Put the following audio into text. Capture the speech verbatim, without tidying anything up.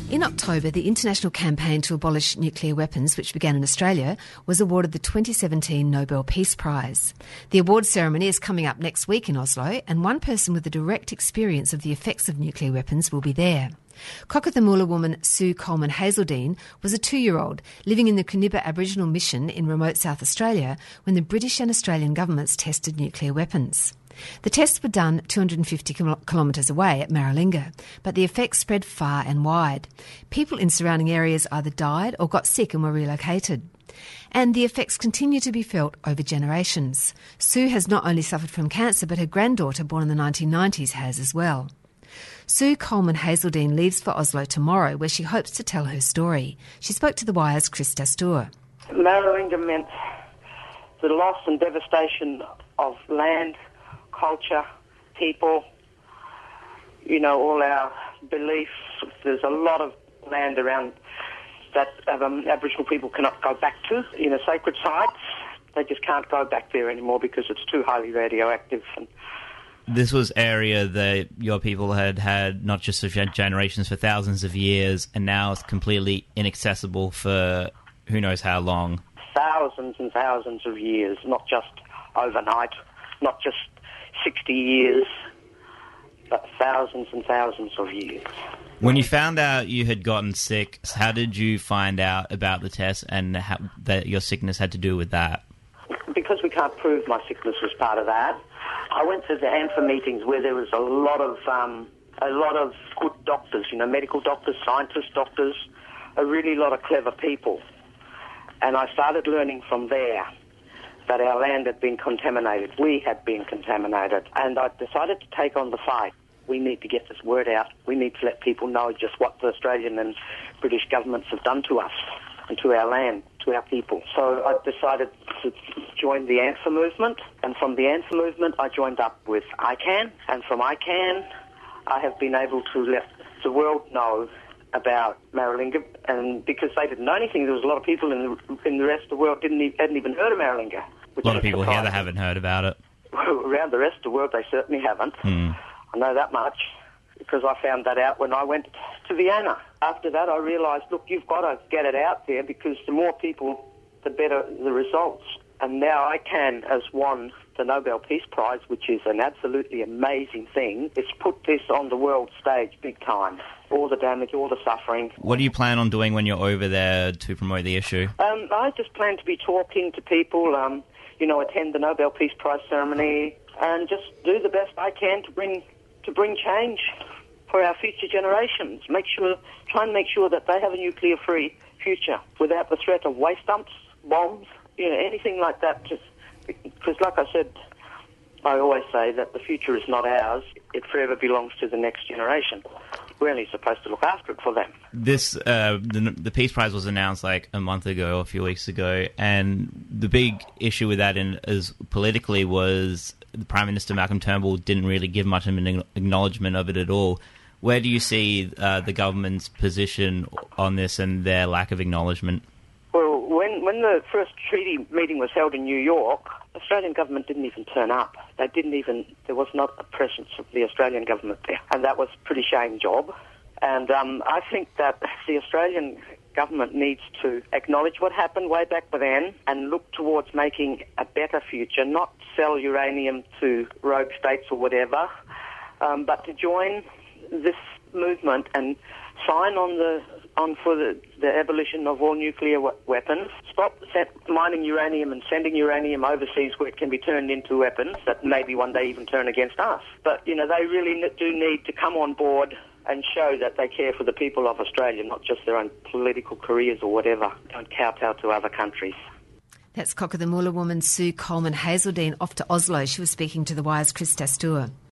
In October, the international campaign to abolish nuclear weapons, which began in Australia, was awarded the twenty seventeen Nobel Peace Prize. The award ceremony is coming up next week in Oslo, and one person with a direct experience of the effects of nuclear weapons will be there. Cockathamoola woman Sue Coleman Hazeldine was a two-year-old living in the Cuniba Aboriginal Mission in remote South Australia when the British and Australian governments tested nuclear weapons. The tests were done two hundred fifty kilometres away at Maralinga, but the effects spread far and wide. People in surrounding areas either died or got sick and were relocated. And the effects continue to be felt over generations. Sue has not only suffered from cancer, but her granddaughter, born in the nineteen nineties, has as well. Sue Coleman Hazeldine leaves for Oslo tomorrow, where she hopes to tell her story. She spoke to The Wire's Chris Dastoor. Maralinga meant the loss and devastation of land, culture, people, you know, all our beliefs. There's a lot of land around that um, Aboriginal people cannot go back to, you know, sacred sites. They just can't go back there anymore because it's too highly radioactive. And this was area that your people had had not just for generations, for thousands of years, and now it's completely inaccessible for who knows how long. Thousands and thousands of years, not just overnight, not just sixty years, but thousands and thousands of years. When you found out you had gotten sick, how did you find out about the test and how, that your sickness had to do with that? Because we can't prove my sickness was part of that, I went to the A N F A meetings where there was a lot of um, a lot of good doctors, you know, medical doctors, scientist doctors, a really lot of clever people. And I started learning from there that our land had been contaminated. We had been contaminated. And I decided to take on the fight. We need to get this word out. We need to let people know just what the Australian and British governments have done to us and to our land, to our people. So I decided to join the A N F A movement. And from the A N F A movement, I joined up with I CAN. And from I CAN, I have been able to let the world know about Maralinga, and because they didn't know anything, there was a lot of people in the, in the rest of the world didn't even, hadn't even heard of Maralinga. A lot of people here that haven't heard about it. Well, around the rest of the world, they certainly haven't. Hmm. I know that much because I found that out when I went to Vienna. After that, I realised, look, you've got to get it out there because the more people, the better the results. And now I CAN has won the Nobel Peace Prize, which is an absolutely amazing thing. It's put this on the world stage big time. All the damage, all the suffering. What do you plan on doing when you're over there to promote the issue? Um, I just plan to be talking to people, um, you know, attend the Nobel Peace Prize ceremony and just do the best I can to bring to bring change for our future generations. Make sure, try and make sure that they have a nuclear-free future without the threat of waste dumps, bombs, you know, anything like that. Just because, like I said, I always say that the future is not ours. It forever belongs to the next generation. We're only supposed to look after it for them. This, uh, the, the Peace Prize was announced like a month ago, a few weeks ago, and the big issue with that in, is politically was the Prime Minister Malcolm Turnbull didn't really give much of an acknowledgement of it at all. Where do you see uh, the government's position on this and their lack of acknowledgement? Well, when, when the first treaty meeting was held in New York, the Australian government didn't even turn up. They didn't even, there was not a presence of the Australian government there. And that was a pretty shame job. And um, I think that the Australian government needs to acknowledge what happened way back then and look towards making a better future, not sell uranium to rogue states or whatever, um, but to join this movement and sign on the on for the, the abolition of all nuclear we- weapons, stop set, mining uranium and sending uranium overseas where it can be turned into weapons that maybe one day even turn against us. But, you know, they really do need to come on board and show that they care for the people of Australia, not just their own political careers or whatever. Don't kowtow to other countries. That's Cockathamoola woman Sue Coleman Hazeldine off to Oslo. She was speaking to The Wire's Chris Dastoor.